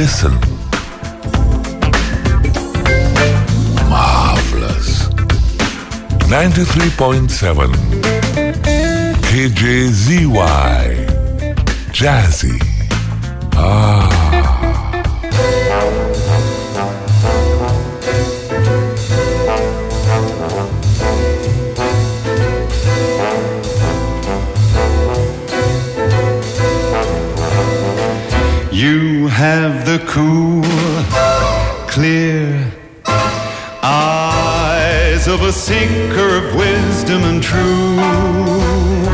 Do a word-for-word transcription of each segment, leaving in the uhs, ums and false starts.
Listen. Marvelous. ninety-three point seven K J Z Y. Jazzy. Ah. You have the cool, clear eyes of a seeker of wisdom and truth.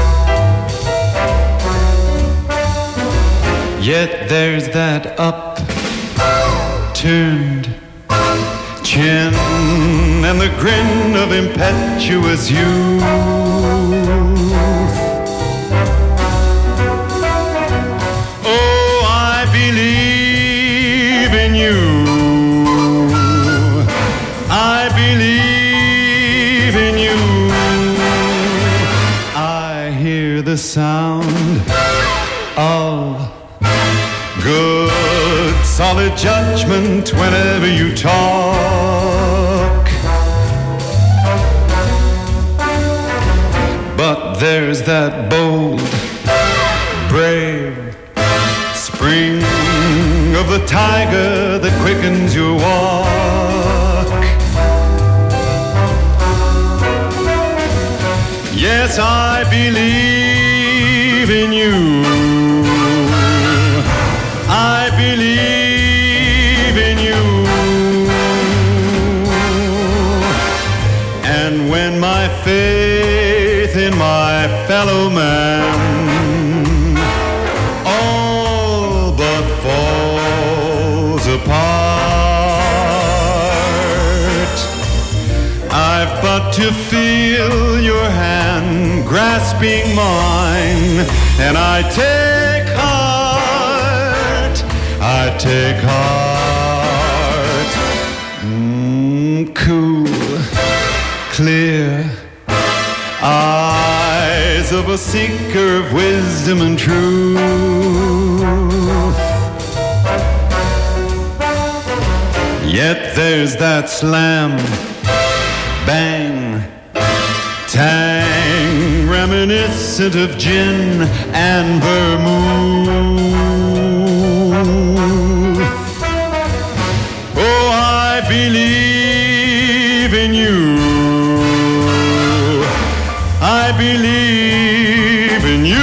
Yet there's that upturned chin and the grin of impetuous youth. Believe in you. I believe in you. I hear the sound of good, solid judgment whenever you talk. But there's that bold, brave spring of the tiger that quickens your walk. Yes, I believe in you. I believe in you. And when my faith in my fellow man apart, I've but to feel your hand grasping mine, and I take heart, I take heart. Mm, cool, clear eyes of a seeker of wisdom and truth. Yet there's that slam, bang, tang, reminiscent of gin and vermouth. Oh, I believe in you. I believe in you.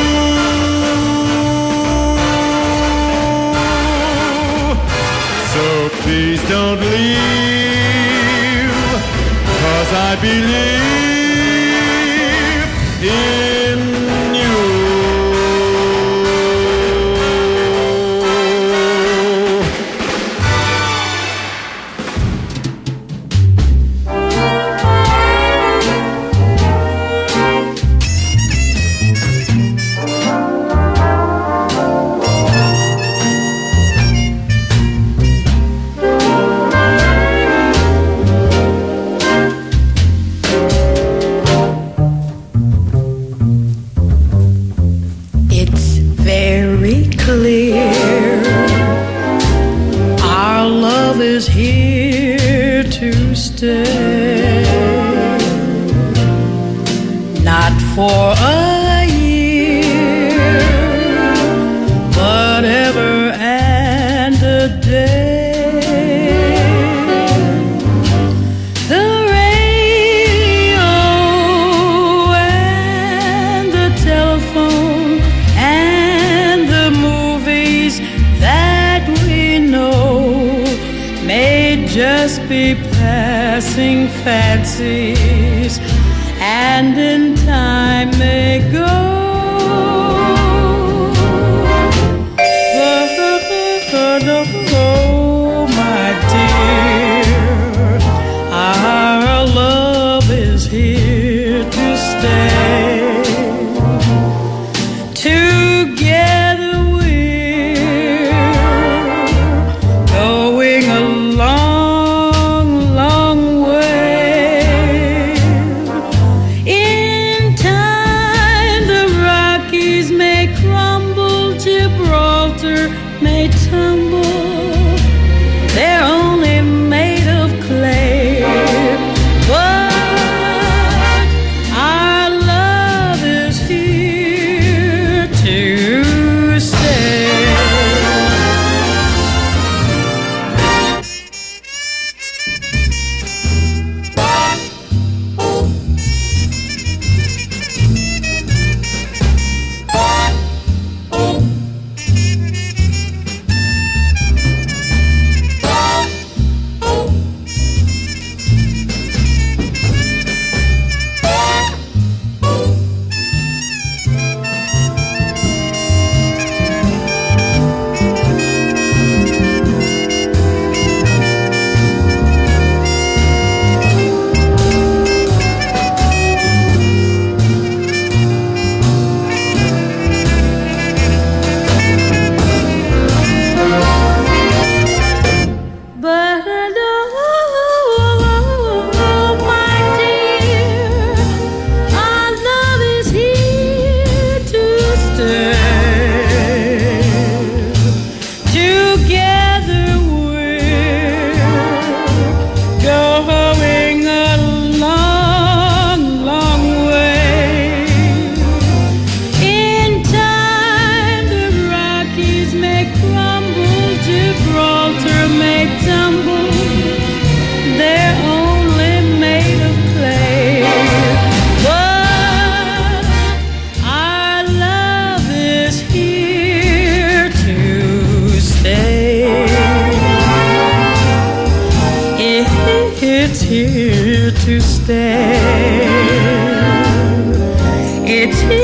Please don't leave, 'cause I believe in you. Not for a year, but ever and a day. The radio and the telephone and the movies that we know may just be passing fancies, and in time they go. Oh, my dear, our love is here to stay. Together we're going along, long way. In time the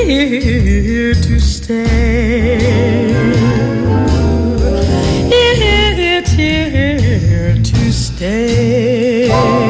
here to stay. It's here to stay.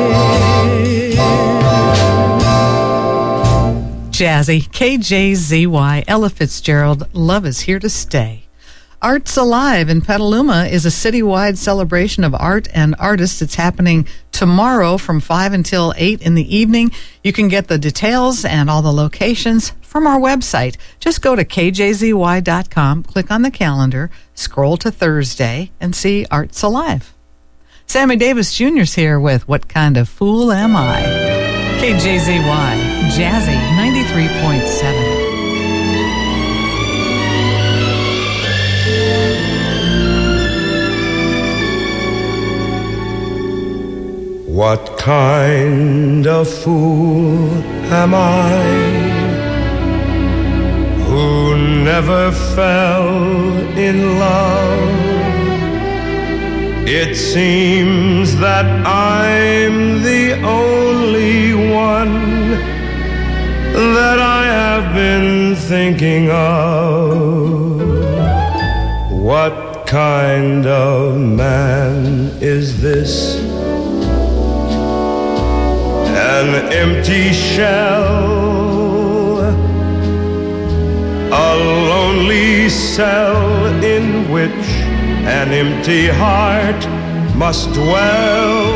Jazzy, K J Z Y, Ella Fitzgerald, Love is Here to Stay. Arts Alive in Petaluma is a citywide celebration of art and artists. It's happening tomorrow from five until eight in the evening. You can get the details and all the locations from our website. Just go to K J Z Y dot com, click on the calendar, scroll to Thursday, and see Arts Alive. Sammy Davis Junior's here with What Kind of Fool Am I? K J Z Y, Jazzy ninety-three point seven. What kind of fool am I who never fell in love? It seems that I'm the only one that I have been thinking of. What kind of man is this? An empty shell, a lonely cell in which an empty heart must dwell.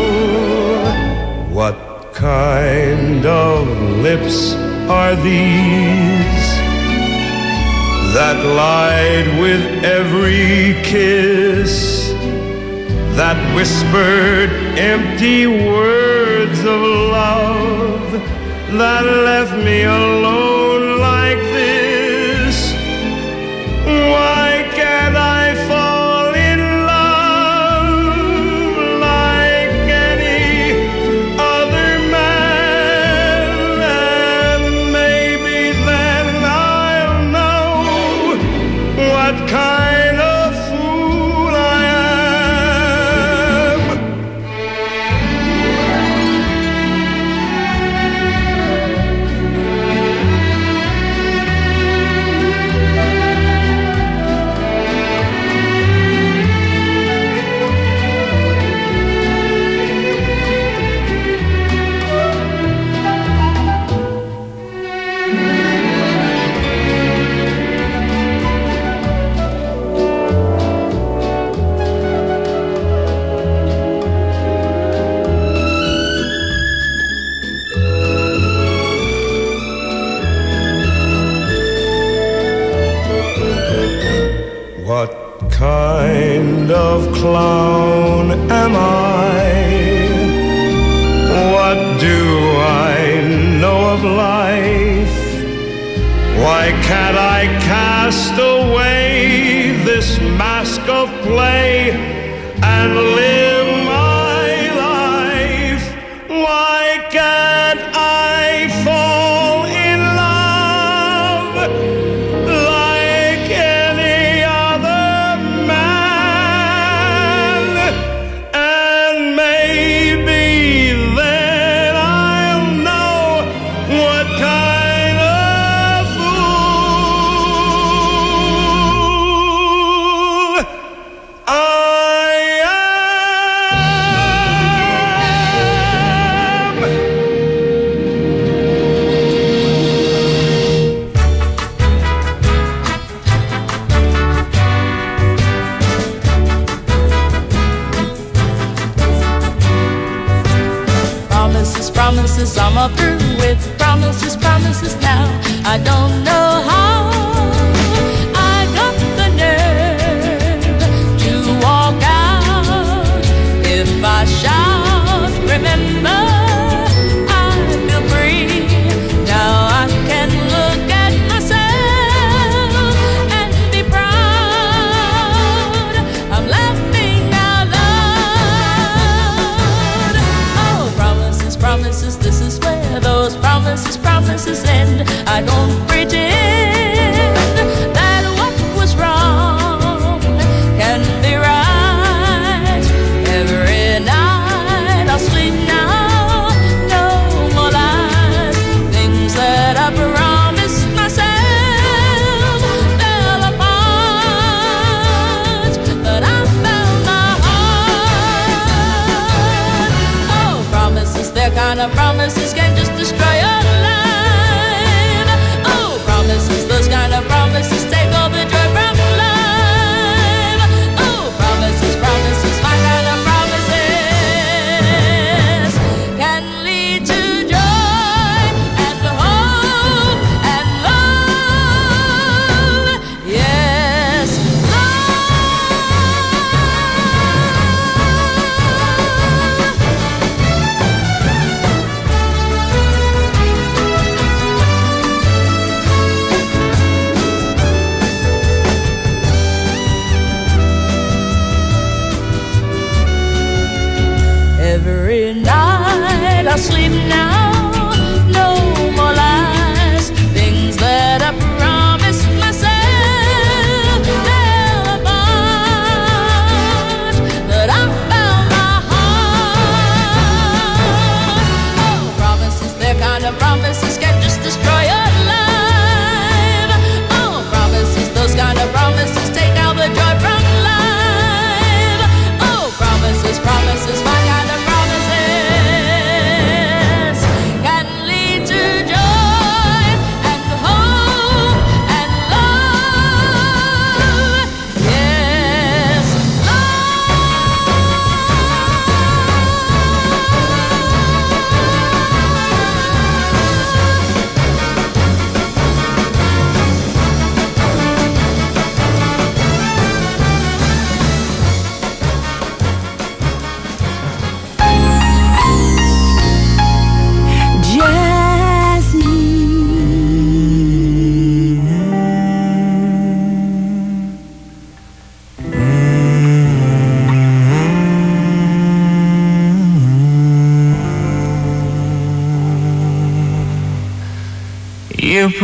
What kind of lips are these that lied with every kiss, that whispered empty words of love, that left me alone like this? Why can't I fall in love like any other man? And maybe then I'll know what kind of fool I am. What kind of clown am I? What do I know of life? Why can't I cast away this mask of play and live my life? Why can't I fall in love like any other man? And maybe then I'll know what kind of fool I am. Promises, promises, I'm all through with promises, promises now. I don't know how I got the nerve to walk out. If I shout, remember, I feel free. Now I can look at myself and be proud. I'm laughing out loud. Oh, promises, promises, this is where those promises, promises end. I don't pretend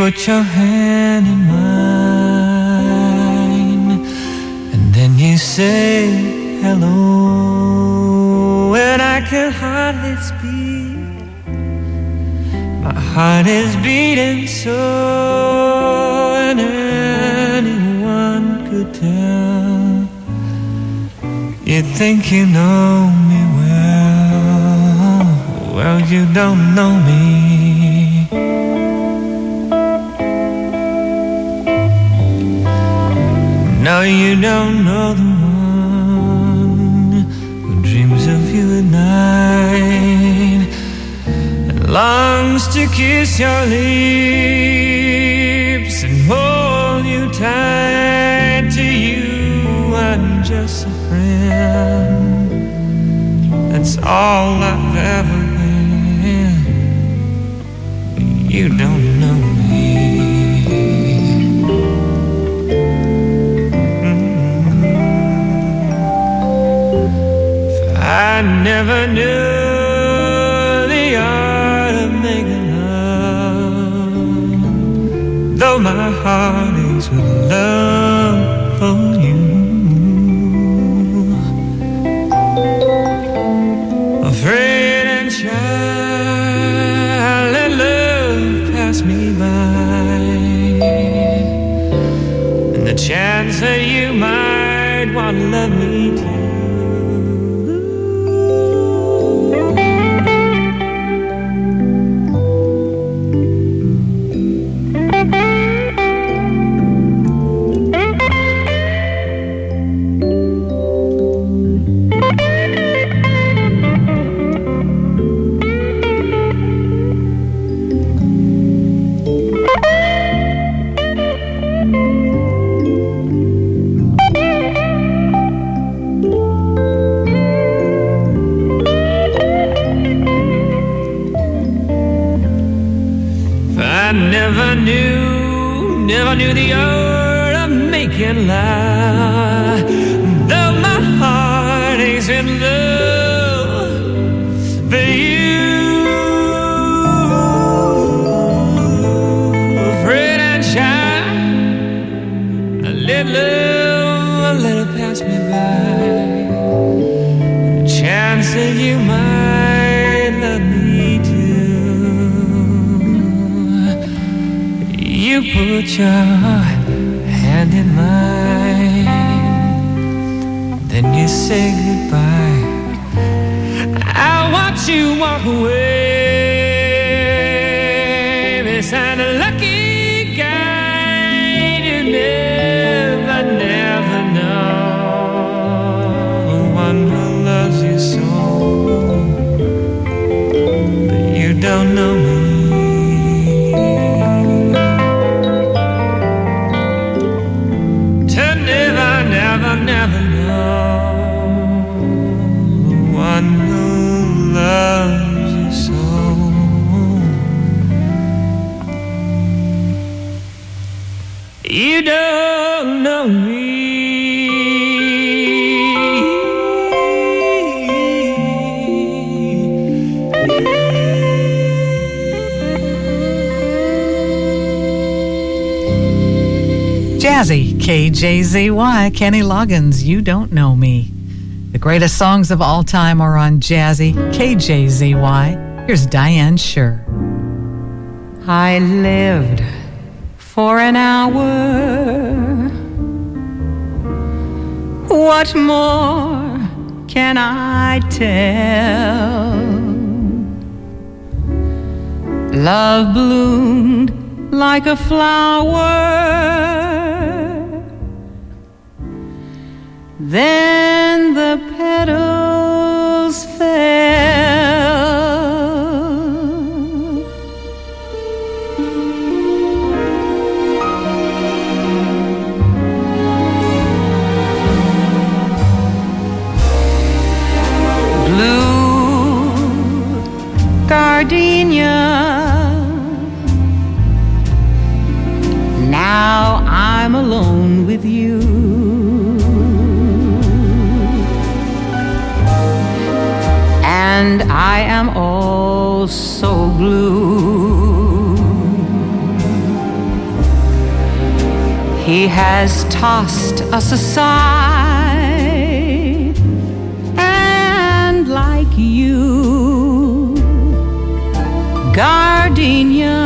put your hand in mine, and then you say hello, and I can hardly speak. My heart is beating so, and anyone could tell. You think you know me well, well you don't know me. No, you don't know the one who dreams of you at night and longs to kiss your lips and hold you tight. To you, I'm just a friend. That's all I've ever been. You don't know me. I never knew the art of making love, though my heart is with love for you. Afraid and shy, let love pass me by, and the chance that you might want to love me too. Never knew the art of making love, though my heart is in love for you. Afraid and shy, I let love, I let it pass me by. The chance that you might love me too. You put your hand in mine, then you say goodbye. I watch you walk away beside a lucky guy. You never, never know one who loves you so, but you don't know me. Never know one who loves you so. You don't know me. Jazzy, K J Z Y, Kenny Loggins, You Don't Know Me. The greatest songs of all time are on Jazzy, K J Z Y. Here's Diane Shure. I lived for an hour. What more can I tell? Love bloomed like a flower. Then the petals fell. Blue gardenia. Now I'm alone with you. And I am all so blue. He has tossed us aside, and like you, gardenia,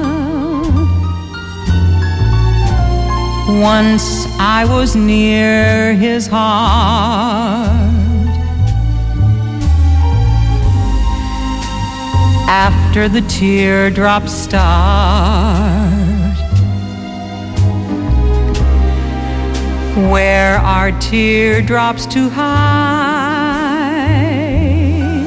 once I was near his heart. After the teardrops start, where are teardrops to hide?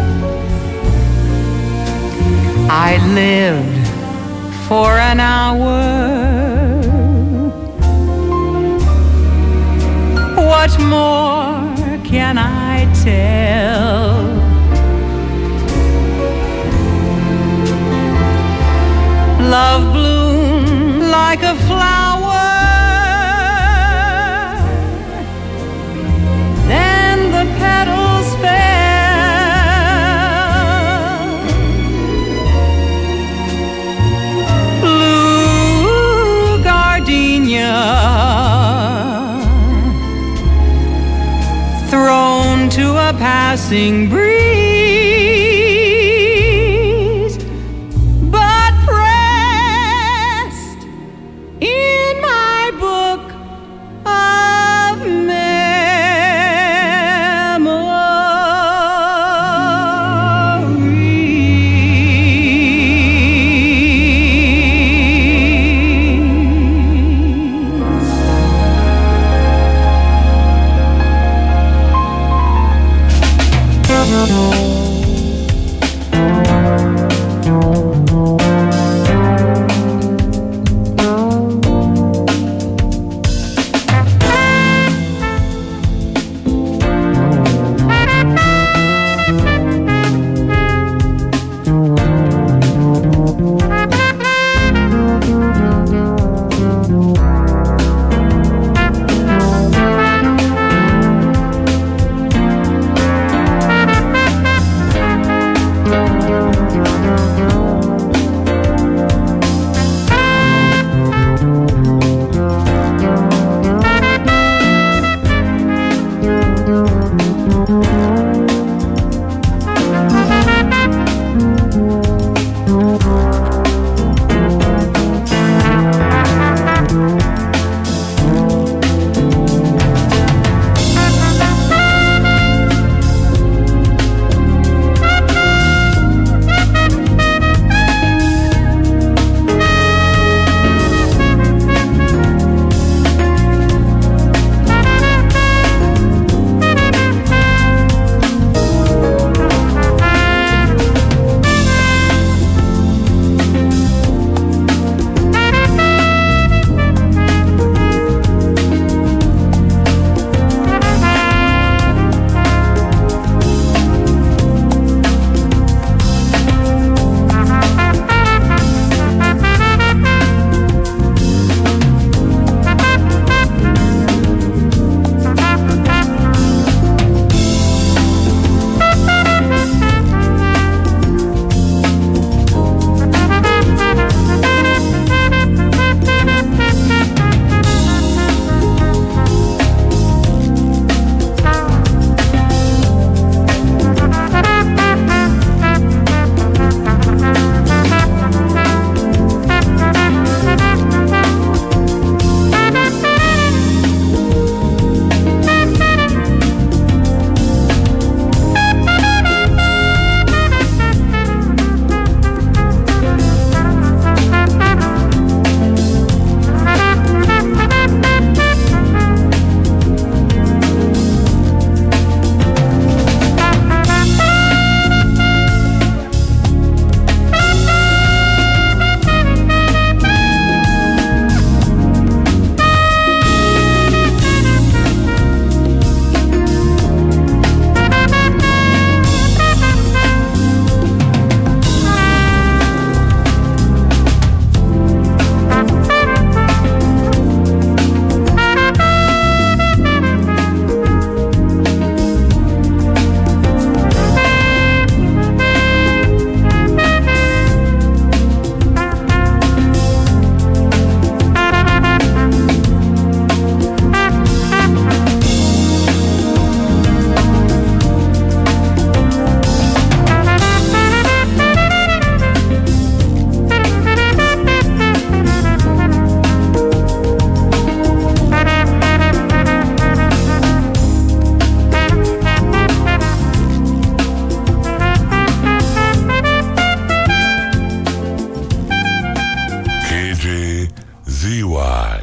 I lived for an hour. What more can I tell? Love bloomed like a flower. Then the petals fell. Blue gardenia, thrown to a passing breeze, but pressed in my book of memories.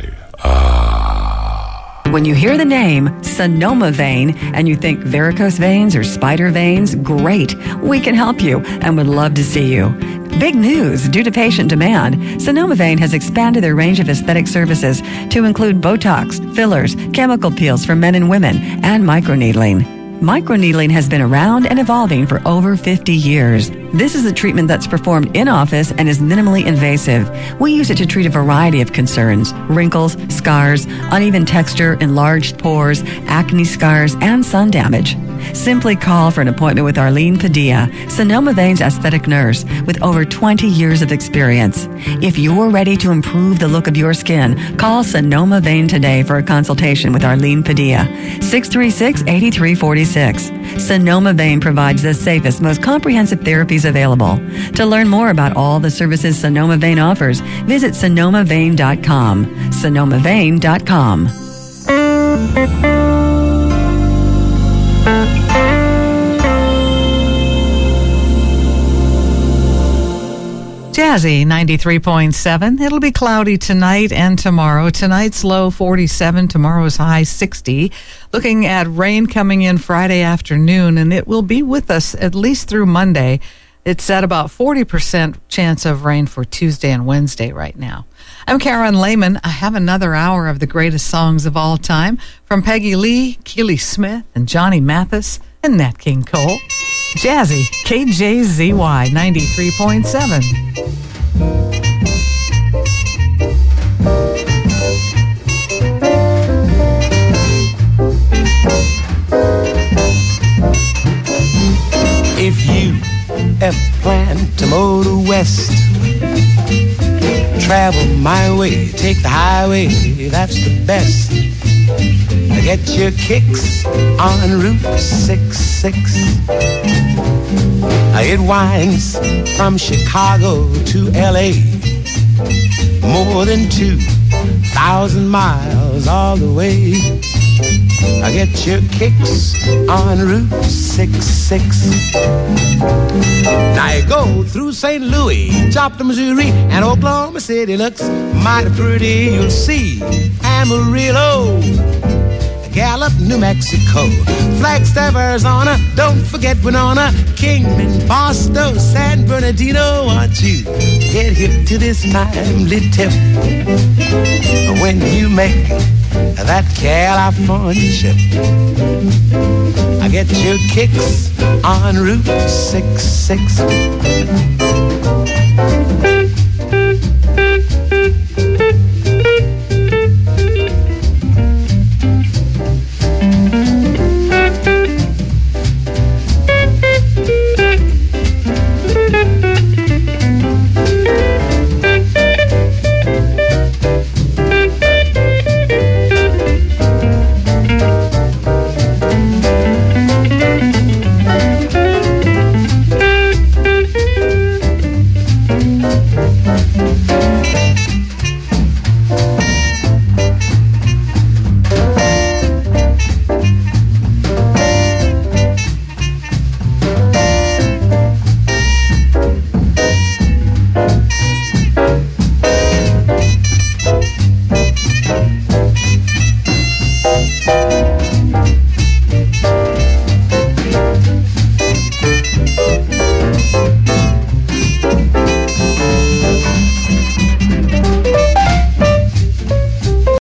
Ah. When you hear the name Sonoma Vein and you think varicose veins or spider veins, great. We can help you and would love to see you. Big news! Due to patient demand, Sonoma Vein has expanded their range of aesthetic services to include Botox, fillers, chemical peels for men and women, and microneedling. Microneedling has been around and evolving for over fifty years. This is a treatment that's performed in office and is minimally invasive. We use it to treat a variety of concerns: wrinkles, scars, uneven texture, enlarged pores, acne scars, and sun damage. Simply call for an appointment with Arlene Padilla, Sonoma Vein's aesthetic nurse with over twenty years of experience. If you're ready to improve the look of your skin, call Sonoma Vein today for a consultation with Arlene Padilla, six three six, eight three four six. Sonoma Vein provides the safest, most comprehensive therapies available. To learn more about all the services Sonoma Vein offers, visit sonoma vein dot com. sonoma vein dot com. Jazzy ninety-three point seven. It'll be cloudy tonight and tomorrow. Tonight's low forty-seven, tomorrow's high sixty. Looking at rain coming in Friday afternoon, and it will be with us at least through Monday. It's at about forty percent chance of rain for Tuesday and Wednesday right now. I'm Karen Lehman. I have another hour of the greatest songs of all time from Peggy Lee, Keely Smith, and Johnny Mathis, and Nat King Cole. Jazzy, K J Z Y ninety-three point seven. If you ever plan to motor west, travel my way, take the highway, that's the best. Get your kicks on Route sixty-six. It winds from Chicago to L A, more than two thousand miles all the way. I get your kicks on Route sixty-six. Now you go through Saint Louis, Joplin, Missouri, and Oklahoma City looks mighty pretty, you'll see. Amarillo, Gallup, New Mexico, Flagstaff, Arizona, don't forget Winona, Kingman, Boston, San Bernardino. Want you get hip to this timely tip when you make that California trip. I get your kicks on Route sixty-six.